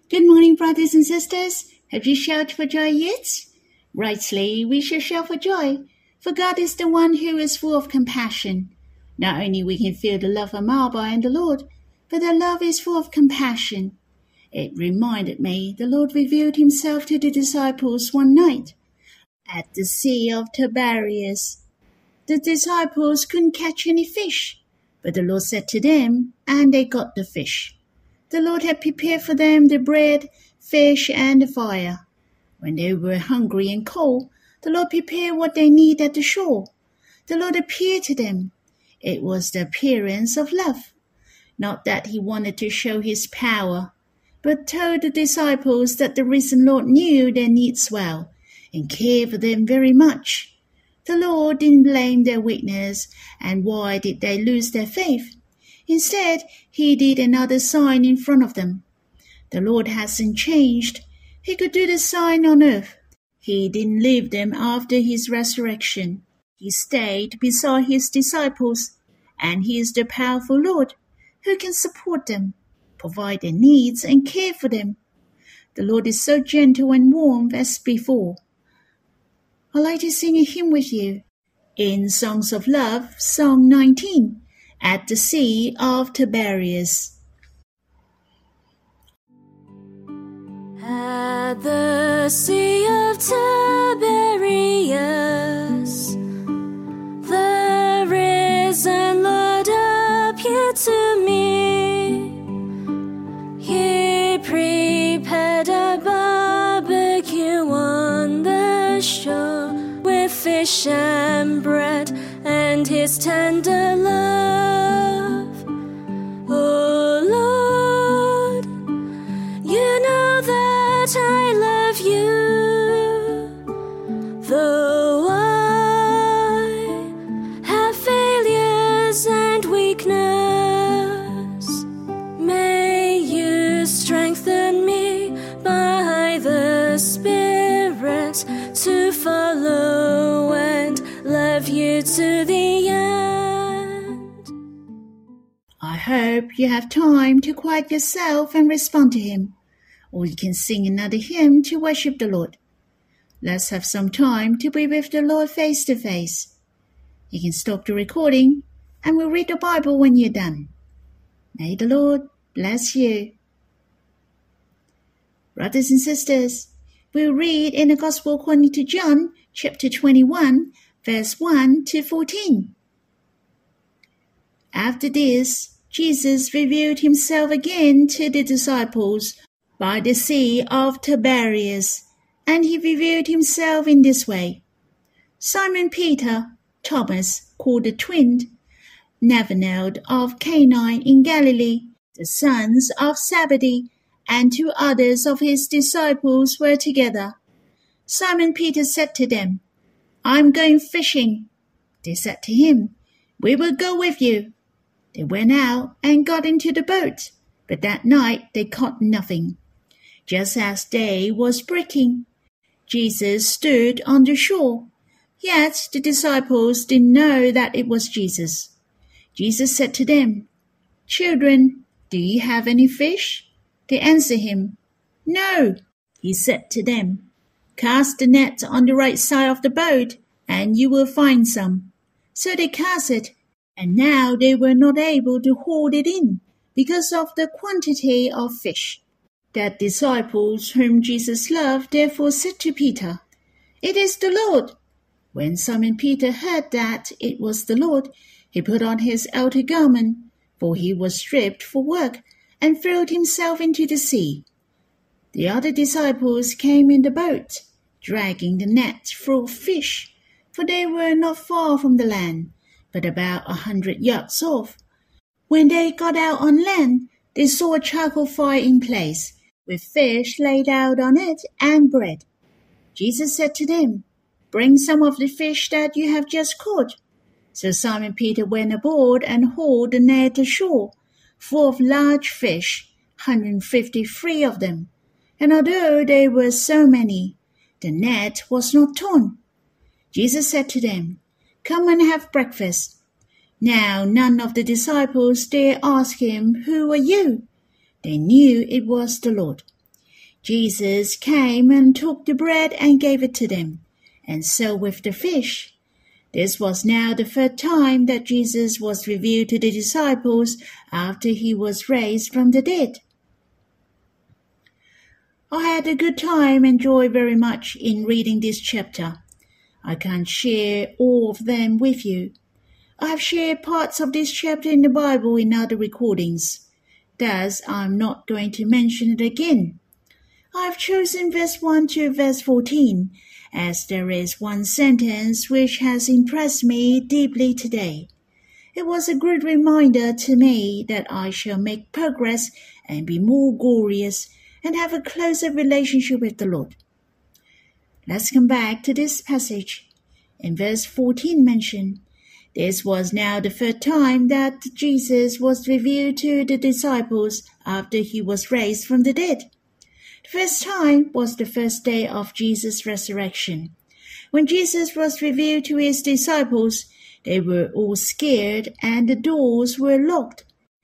Good morning, brothers and sisters. Have you shouted for joy yet? Rightly, we shall shout for joy, for God is the one who is full of compassion. Not only we can feel the love of Abba and the Lord, but the love is full of compassion. It reminded me the Lord revealed himself to the disciples one night at the Sea of Tiberias. The disciples couldn't catch any fish, but the Lord said to them, and they got the fish. The Lord had prepared for them the bread, fish, and the fire. When they were hungry and cold, the Lord prepared what they need at the shore. The Lord appeared to them. It was the appearance of love. Not that he wanted to show his power, but told the disciples that the risen Lord knew their needs well and cared for them very much. The Lord didn't blame their weakness, and why did they lose their faith? Instead, he did another sign in front of them. The Lord hasn't changed. He could do the sign on earth. He didn't leave them after his resurrection. He stayed beside his disciples, and he is the powerful Lord who can support them, provide their needs, and care for them. The Lord is so gentle and warm as before. I'd like to sing a hymn with you. In Songs of Love, Song 19, At the Sea of Tiberias. At the Sea of Tiberias, the risen Lord appeared to me. He prepared a barbecue on the shore with fish and bread and his tender love. Oh Lord, you know that I love you, though I have failures and weakness. May you strengthen me by the Spirit to follow and love you to the end. I hope you have time to quiet yourself and respond to him, or you can sing another hymn to worship the Lord. Let's have some time to be with the Lord face to face. You can stop the recording and we'll read the Bible when you're done. May the Lord bless you. Brothers and sisters, we'll read in the Gospel according to John, chapter 21, verse 1 to 14. After this, Jesus revealed himself again to the disciples by the Sea of Tiberias, and he revealed himself in this way. Simon Peter, Thomas, called the twin, Nathanael of Cana in Galilee, the sons of Zebedee, and 2 others of his disciples were together. Simon Peter said to them, I'm going fishing. They said to him, We will go with you. They went out and got into the boat, but that night they caught nothing. Just as day was breaking, Jesus stood on the shore. Yet the disciples didn't know that it was Jesus. Jesus said to them, Children, do you have any fish? They answered him, No. He said to them, Cast the net on the right side of the boat, and you will find some. So they cast it, and now they were not able to hold it in, because of the quantity of fish. The disciples whom Jesus loved therefore said to Peter, It is the Lord. When Simon Peter heard that it was the Lord, he put on his outer garment, for he was stripped for work, and threw himself into the sea. The other disciples came in the boat, dragging the net full of fish, for they were not far from the land, but about 100 yards off. When they got out on land, they saw a charcoal fire in place, with fish laid out on it and bread. Jesus said to them, Bring some of the fish that you have just caught. So Simon Peter went aboard and hauled the net ashore, full of large fish, 153 of them. And although there were so many, the net was not torn. Jesus said to them, Come and have breakfast. Now none of the disciples dared ask him, Who are you? They knew it was the Lord. Jesus came and took the bread and gave it to them, and so with the fish. This was now the third time that Jesus was revealed to the disciples after he was raised from the dead. I had a good time and joy very much in reading this chapter. I can't share all of them with you. I have shared parts of this chapter in the Bible in other recordings. Thus, I'm not going to mention it again. I have chosen verse 1 to verse 14, as there is one sentence which has impressed me deeply today. It was a good reminder to me that I shall make progress and be more glorious and have a closer relationship with the Lord. Let's come back to this passage. In verse 14 mentioned, this was now the third time that Jesus was revealed to the disciples after he was raised from the dead. The first time was the first day of Jesus' resurrection. When Jesus was revealed to his disciples, they were all scared and the doors were locked.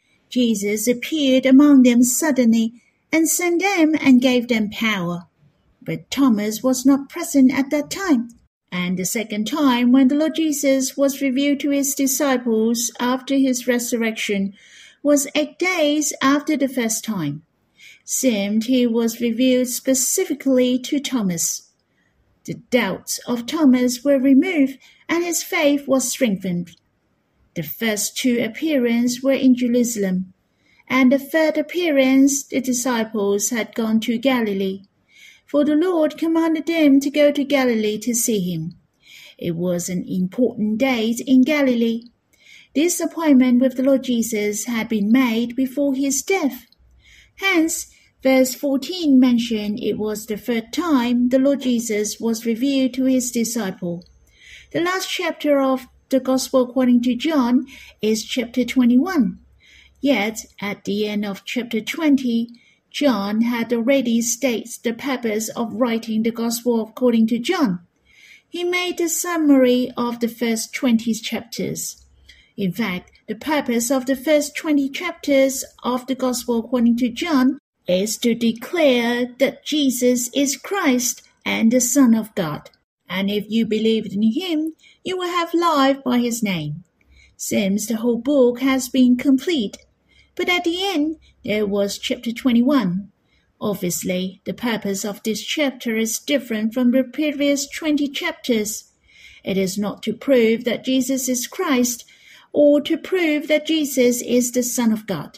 Jesus appeared among them suddenly and sent them and gave them power. But Thomas was not present at that time. And the second time, when the Lord Jesus was revealed to his disciples after his resurrection, was 8 days after the first time. Seemed he was revealed specifically to Thomas. The doubts of Thomas were removed and his faith was strengthened. The first two appearances were in Jerusalem, and the third appearance the disciples had gone to Galilee, for the Lord commanded them to go to Galilee to see him. It was an important date in Galilee. This appointment with the Lord Jesus had been made before his death. Hence, verse 14 mentioned it was the third time the Lord Jesus was revealed to his disciple. The last chapter of the Gospel according to John is chapter 21. Yet, at the end of chapter 20, John had already stated the purpose of writing the Gospel according to John. He made a summary of the first 20 chapters. In fact, the purpose of the first 20 chapters of the Gospel according to John is to declare that Jesus is Christ and the Son of God. And if you believe in him, you will have life by his name. Seems the whole book has been complete. But at the end, there was chapter 21. Obviously, the purpose of this chapter is different from the previous 20 chapters. It is not to prove that Jesus is Christ or to prove that Jesus is the Son of God.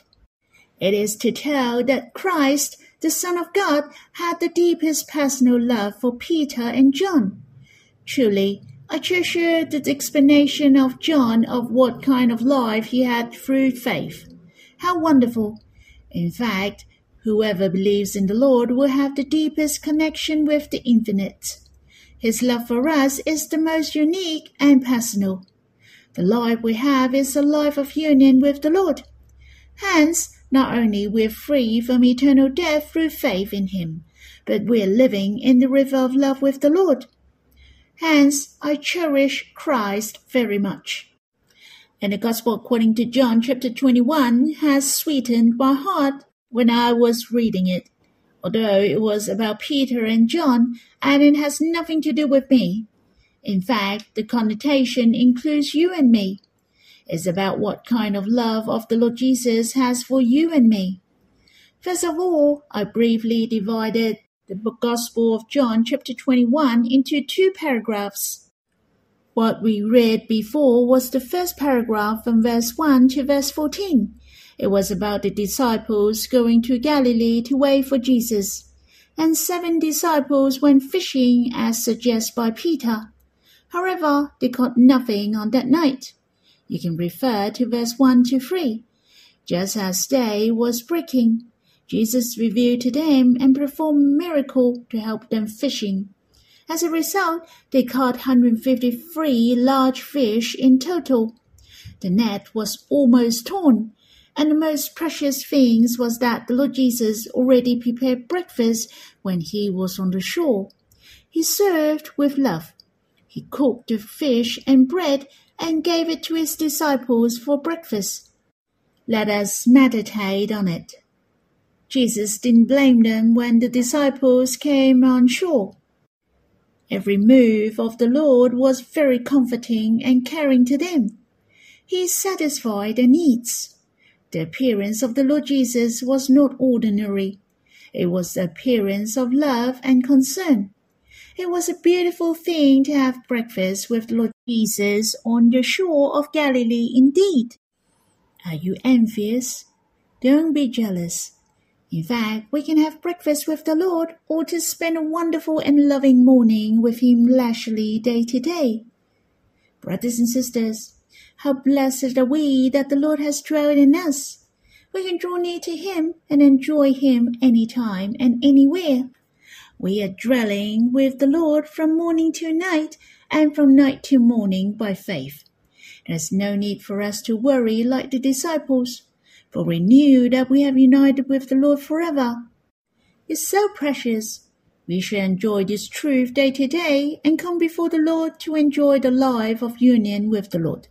It is to tell that Christ, the Son of God, had the deepest personal love for Peter and John. Truly, I treasure the explanation of John of what kind of life he had through faith. How wonderful! In fact, whoever believes in the Lord will have the deepest connection with the infinite. His love for us is the most unique and personal. The life we have is a life of union with the Lord. Hence, not only we're free from eternal death through faith in him, but we're living in the river of love with the Lord. Hence, I cherish Christ very much. And the Gospel according to John chapter 21 has sweetened my heart when I was reading it, although it was about Peter and John, and it has nothing to do with me. In fact, the connotation includes you and me. It's about what kind of love of the Lord Jesus has for you and me. First of all, I briefly divided the Gospel of John chapter 21 into 2 paragraphs. What we read before was the first paragraph from verse 1 to verse 14. It was about the disciples going to Galilee to wait for Jesus, and 7 disciples went fishing as suggested by Peter. However, they caught nothing on that night. You can refer to verse 1 to 3. Just as day was breaking, Jesus revealed to them and performed a miracle to help them fishing. As a result, they caught 153 large fish in total. The net was almost torn, and the most precious thing was that the Lord Jesus already prepared breakfast when he was on the shore. He served with love. He cooked the fish and bread and gave it to his disciples for breakfast. Let us meditate on it. Jesus didn't blame them when the disciples came on shore. Every move of the Lord was very comforting and caring to them. He satisfied their needs. The appearance of the Lord Jesus was not ordinary. It was the appearance of love and concern. It was a beautiful thing to have breakfast with the Lord Jesus on the shore of Galilee indeed. Are you envious? Don't be jealous. In fact, we can have breakfast with the Lord or to spend a wonderful and loving morning with Him leisurely day to day. Brothers and sisters, how blessed are we that the Lord has dwelt in us. We can draw near to Him and enjoy Him anytime and anywhere. We are dwelling with the Lord from morning to night and from night to morning by faith. There's no need for us to worry like the disciples, for we knew that we have united with the Lord forever. It's so precious. We shall enjoy this truth day to day and come before the Lord to enjoy the life of union with the Lord.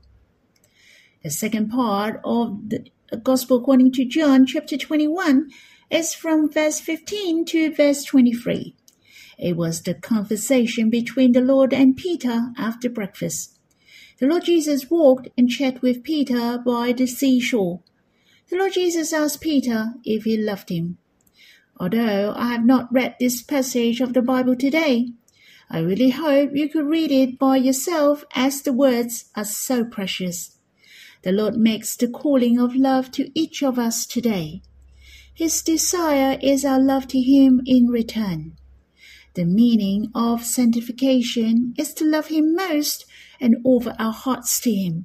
The second part of the Gospel according to John chapter 21 is from verse 15 to verse 23. It was the conversation between the Lord and Peter after breakfast. The Lord Jesus walked and chatted with Peter by the seashore. The Lord Jesus asked Peter if he loved him. Although I have not read this passage of the Bible today, I really hope you could read it by yourself as the words are so precious. The Lord makes the calling of love to each of us today. His desire is our love to Him in return. The meaning of sanctification is to love Him most and offer our hearts to Him.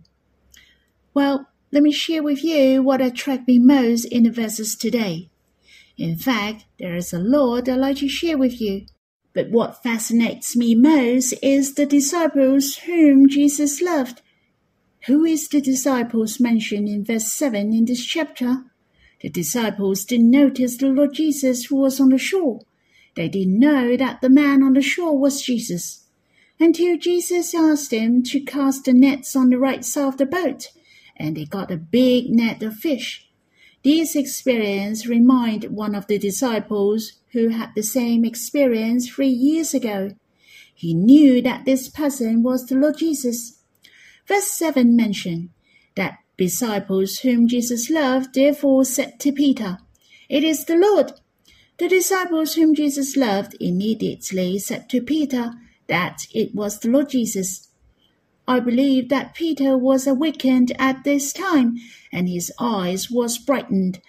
Well, let me share with you what attracted me most in the verses today. In fact, there is a lot I'd like to share with you. But what fascinates me most is the disciples whom Jesus loved. Who is the disciples mentioned in verse 7 in this chapter? The disciples didn't notice the Lord Jesus who was on the shore. They didn't know that the man on the shore was Jesus, until Jesus asked them to cast the nets on the right side of the boat, and they got a big net of fish. This experience reminded one of the disciples who had the same experience 3 years ago. He knew that this person was the Lord Jesus. Verse 7 mentioned that disciples whom Jesus loved therefore said to Peter, "It is the Lord." The disciples whom Jesus loved immediately said to Peter that it was the Lord Jesus. I believe that Peter was awakened at this time, and his eyes was brightened.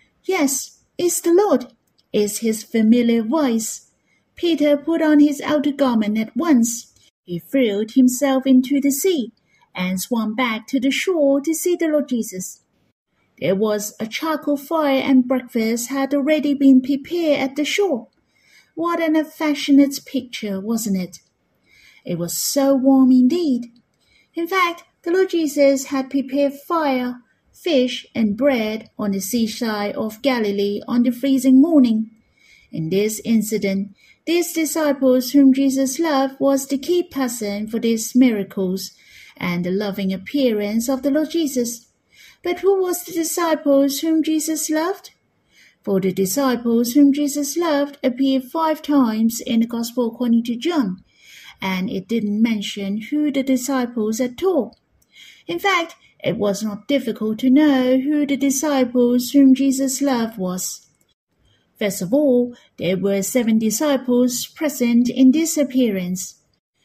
Yes, it's the Lord. It's his familiar voice. Peter put on his outer garment at once. He threw himself into the sea and swam back to the shore to see the Lord Jesus. There was a charcoal fire and breakfast had already been prepared at the shore. What an affectionate picture, wasn't it? It was so warm indeed. In fact, the Lord Jesus had prepared fire, fish, and bread on the seaside of Galilee on the freezing morning. In this incident, these disciples whom Jesus loved was the key person for these miracles and the loving appearance of the Lord Jesus. But who was the disciples whom Jesus loved? For the disciples whom Jesus loved appeared 5 times in the Gospel according to John, and it didn't mention who the disciples at all. In fact, it was not difficult to know who the disciples whom Jesus loved was. First of all, there were 7 disciples present in this appearance.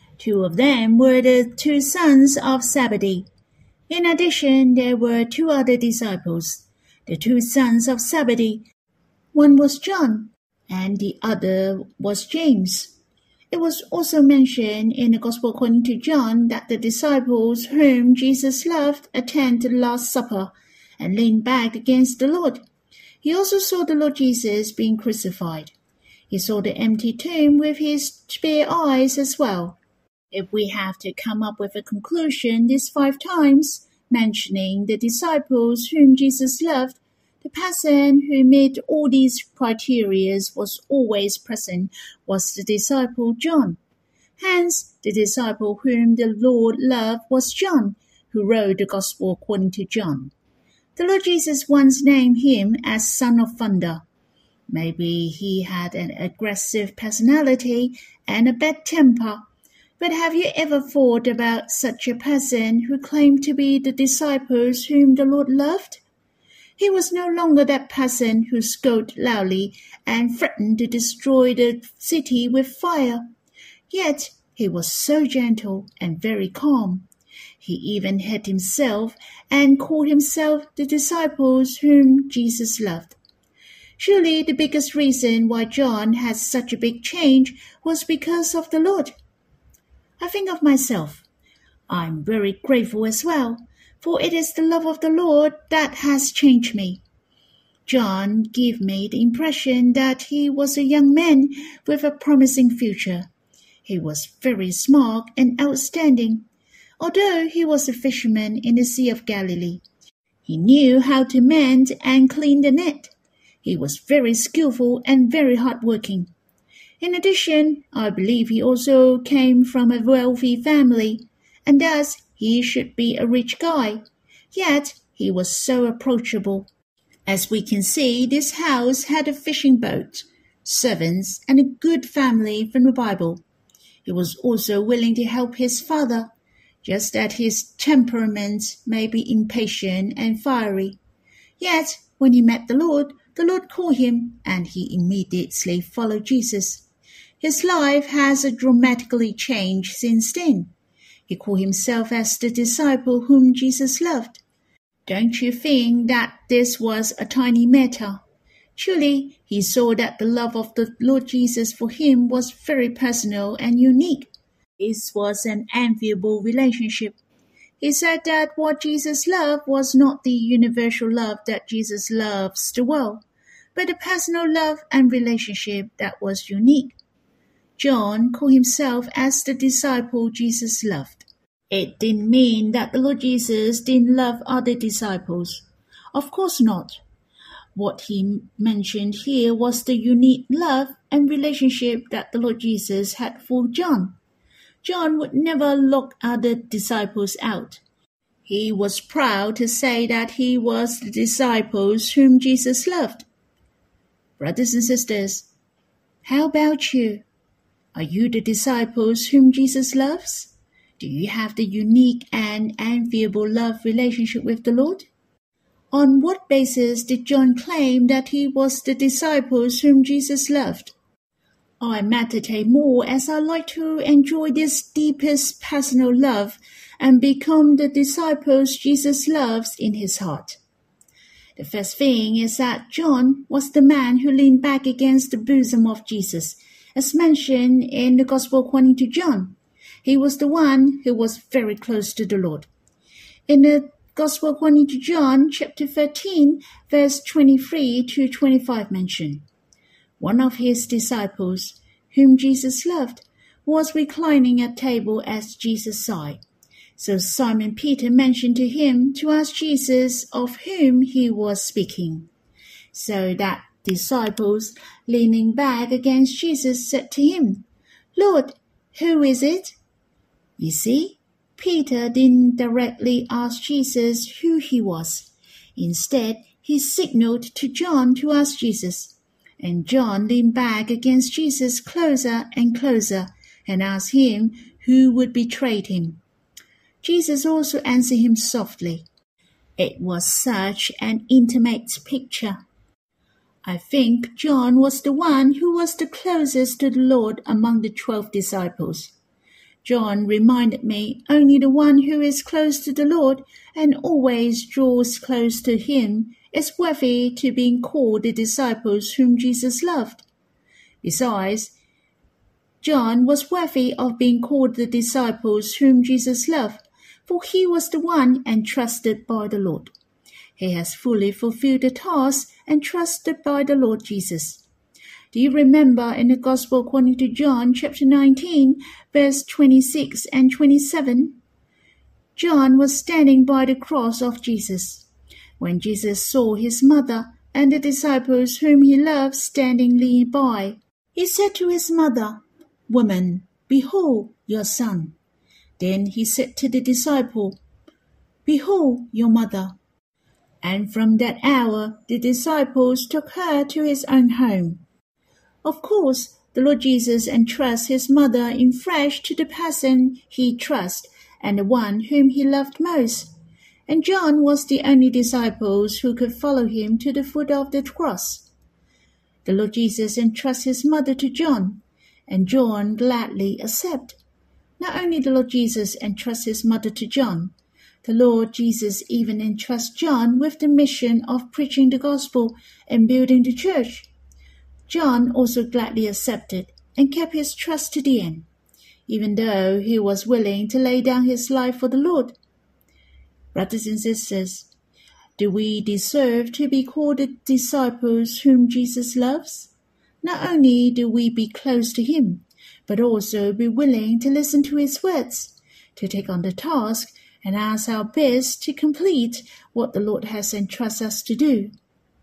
2 of them were the 2 sons of Zebedee. In addition, there were 2 other disciples, the 2 sons of Zebedee. One was John, and the other was James. It was also mentioned in the Gospel according to John that the disciples whom Jesus loved attended the Last Supper and leaned back against the Lord. He also saw the Lord Jesus being crucified. He saw the empty tomb with his bare eyes as well. If we have to come up with a conclusion these 5 times, mentioning the disciples whom Jesus loved, the person who met all these criteria was always present was the disciple John. Hence, the disciple whom the Lord loved was John, who wrote the Gospel according to John. The Lord Jesus once named him as Son of Thunder. Maybe he had an aggressive personality and a bad temper. But have you ever thought about such a person who claimed to be the disciples whom the Lord loved? He was no longer that person who scolded loudly and threatened to destroy the city with fire. Yet he was so gentle and very calm. He even hid himself and called himself the disciples whom Jesus loved. Surely the biggest reason why John had such a big change was because of the Lord. I think of myself. I'm very grateful as well, for it is the love of the Lord that has changed me. John gave me the impression that he was a young man with a promising future. He was very smart and outstanding, although he was a fisherman in the Sea of Galilee. He knew how to mend and clean the net. He was very skillful and very hardworking. In addition, I believe he also came from a wealthy family, and thus he should be a rich guy. Yet he was so approachable. As we can see, this house had a fishing boat, servants, and a good family from the Bible. He was also willing to help his father, just that his temperament may be impatient and fiery. Yet, when he met the Lord called him, and he immediately followed Jesus. His life has dramatically changed since then. He called himself as the disciple whom Jesus loved. Don't you think that this was a tiny matter? Truly, he saw that the love of the Lord Jesus for him was very personal and unique. This was an enviable relationship. He said that what Jesus loved was not the universal love that Jesus loves the world, but a personal love and relationship that was unique. John called himself as the disciple Jesus loved. It didn't mean that the Lord Jesus didn't love other disciples. Of course not. What he mentioned here was the unique love and relationship that the Lord Jesus had for John. John would never lock other disciples out. He was proud to say that he was the disciples whom Jesus loved. Brothers and sisters, how about you? Are you the disciples whom Jesus loves? Do you have the unique and enviable love relationship with the Lord? On what basis did John claim that he was the disciples whom Jesus loved? I meditate more as I like to enjoy this deepest personal love and become the disciples Jesus loves in his heart. The first thing is that John was the man who leaned back against the bosom of Jesus, as mentioned in the Gospel according to John. He was the one who was very close to the Lord. In the Gospel according to John, chapter 13, verse 23 to 25 mentioned, one of his disciples, whom Jesus loved, was reclining at table at Jesus' side. So Simon Peter mentioned to him to ask Jesus of whom he was speaking. So that disciples, leaning back against Jesus, said to him, "Lord, who is it?" You see, Peter didn't directly ask Jesus who he was. Instead, he signaled to John to ask Jesus. And John leaned back against Jesus closer and closer and asked him who would betray him. Jesus also answered him softly. It was such an intimate picture. I think John was the one who was the closest to the Lord among the 12 disciples. John reminded me only the one who is close to the Lord and always draws close to him is worthy to be called the disciples whom Jesus loved. Besides, John was worthy of being called the disciples whom Jesus loved, for he was the one entrusted by the Lord. He has fully fulfilled the task entrusted by the Lord Jesus. Do you remember in the Gospel according to John, chapter 19, verse 26 and 27? John was standing by the cross of Jesus. When Jesus saw his mother and the disciples whom he loved standing near by, he said to his mother, "Woman, behold your son." Then he said to the disciple, "Behold your mother." And from that hour the disciples took her to his own home. Of course, the Lord Jesus entrusts his mother in flesh to the person he trusts and the one whom he loved most. And John was the only disciple who could follow him to the foot of the cross. The Lord Jesus entrusts his mother to John, and John gladly accepts. Not only the Lord Jesus entrusts his mother to John, the Lord Jesus even entrusts John with the mission of preaching the gospel and building the church. John also gladly accepted and kept his trust to the end, even though he was willing to lay down his life for the Lord. Brothers and sisters, do we deserve to be called the disciples whom Jesus loves? Not only do we be close to him, but also be willing to listen to his words, to take on the task and ask our best to complete what the Lord has entrusted us to do.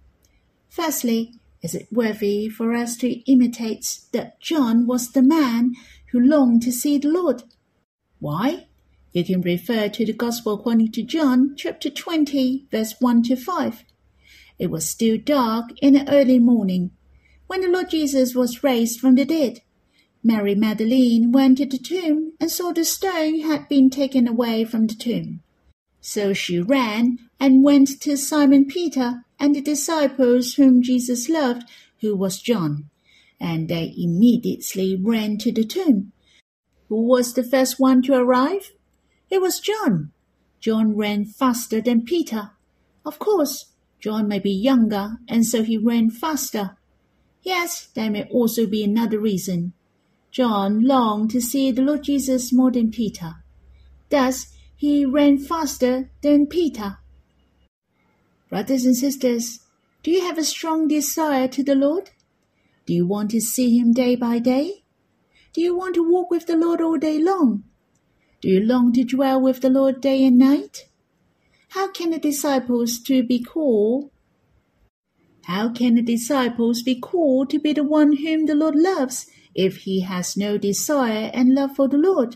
Firstly, is it worthy for us to imitate that John was the man who longed to see the Lord? Why? You can refer to the Gospel according to John, chapter 20, verse 1 to 5. It was still dark in the early morning, when the Lord Jesus was raised from the dead. Mary Magdalene went to the tomb and saw the stone had been taken away from the tomb. So she ran and went to Simon Peter and the disciples whom Jesus loved, who was John, and they immediately ran to the tomb. Who was the first one to arrive? It was John. John ran faster than Peter. Of course, John may be younger, and so he ran faster. Yes, there may also be another reason. John longed to see the Lord Jesus more than Peter. Thus, he ran faster than Peter. Brothers and sisters, do you have a strong desire to the Lord? Do you want to see him day by day? Do you want to walk with the Lord all day long? Do you long to dwell with the Lord day and night? How can the disciples be called to be the one whom the Lord loves if he has no desire and love for the Lord?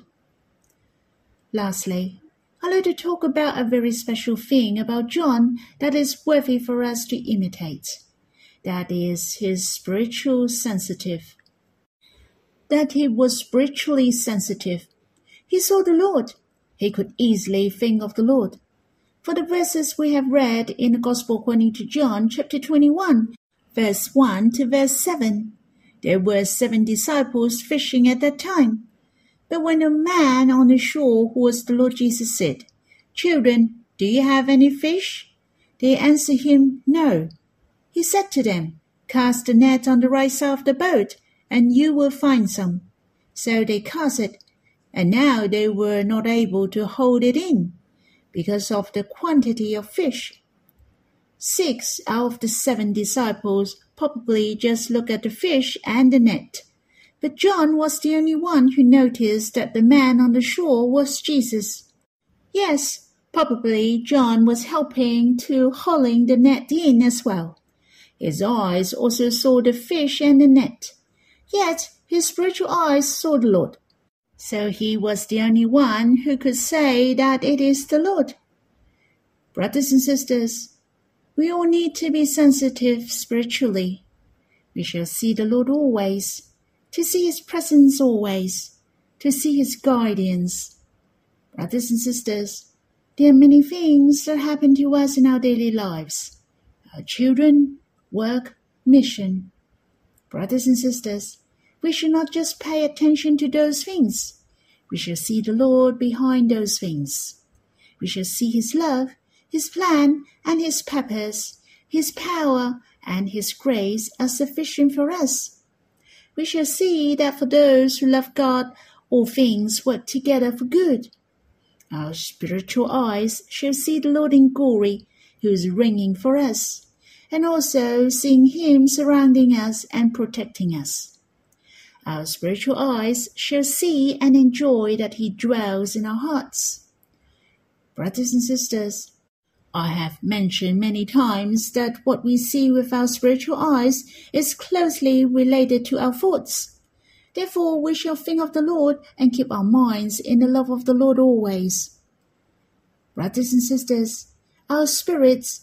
Lastly, I'd like to talk about a very special thing about John that is worthy for us to imitate. That is his spiritual sensitive. That he was spiritually sensitive. He saw the Lord. He could easily think of the Lord. For the verses we have read in the Gospel according to John, chapter 21, verse 1 to verse 7, there were 7 disciples fishing at that time. But when a man on the shore who was the Lord Jesus said, "Children, do you have any fish?" They answered him, "No." He said to them, "Cast the net on the right side of the boat, and you will find some." So they cast it, and now they were not able to hold it in, because of the quantity of fish. 6 out of the 7 disciples probably just looked at the fish and the net. But John was the only one who noticed that the man on the shore was Jesus. Yes, probably John was helping to hauling the net in as well. His eyes also saw the fish and the net. Yet his spiritual eyes saw the Lord. So he was the only one who could say that it is the Lord. Brothers and sisters, we all need to be sensitive spiritually. We shall see the Lord always, to see his presence always, to see his guidance. Brothers and sisters, there are many things that happen to us in our daily lives. Our children, work, mission. Brothers and sisters, we should not just pay attention to those things. We shall see the Lord behind those things. We shall see his love, his plan, and his purpose, his power, and his grace are sufficient for us. We shall see that for those who love God, all things work together for good. Our spiritual eyes shall see the Lord in glory, who is reigning for us, and also seeing him surrounding us and protecting us. Our spiritual eyes shall see and enjoy that he dwells in our hearts. Brothers and sisters, I have mentioned many times that what we see with our spiritual eyes is closely related to our thoughts. Therefore, we shall think of the Lord and keep our minds in the love of the Lord always. Brothers and sisters, our spirits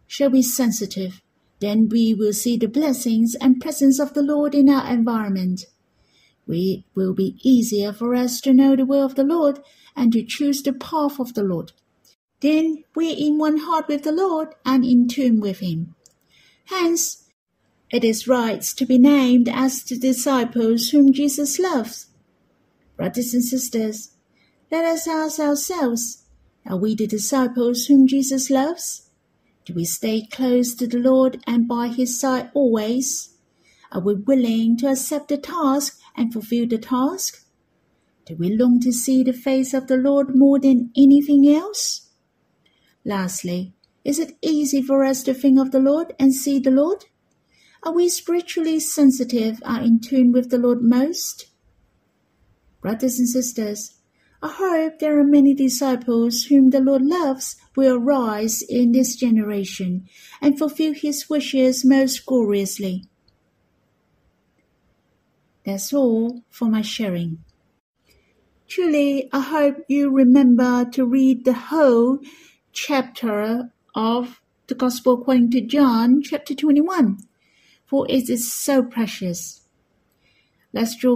shall be sensitive. Then we will see the blessings and presence of the Lord in our environment. It will be easier for us to know the will of the Lord and to choose the path of the Lord. Then we are in one heart with the Lord and in tune with Him. Hence, it is right to be named as the disciples whom Jesus loves. Brothers and sisters, let us ask ourselves, are we the disciples whom Jesus loves? Do we stay close to the Lord and by His side always? Are we willing to accept the task and fulfill the task? Do we long to see the face of the Lord more than anything else? Lastly, is it easy for us to think of the Lord and see the Lord? Are we spiritually sensitive and in tune with the Lord most? Brothers and sisters, I hope there are many disciples whom the Lord loves will arise in this generation and fulfill His wishes most gloriously. That's all for my sharing. Truly, I hope you remember to read the whole chapter of the Gospel according to John, chapter 21, for it is so precious. Let's draw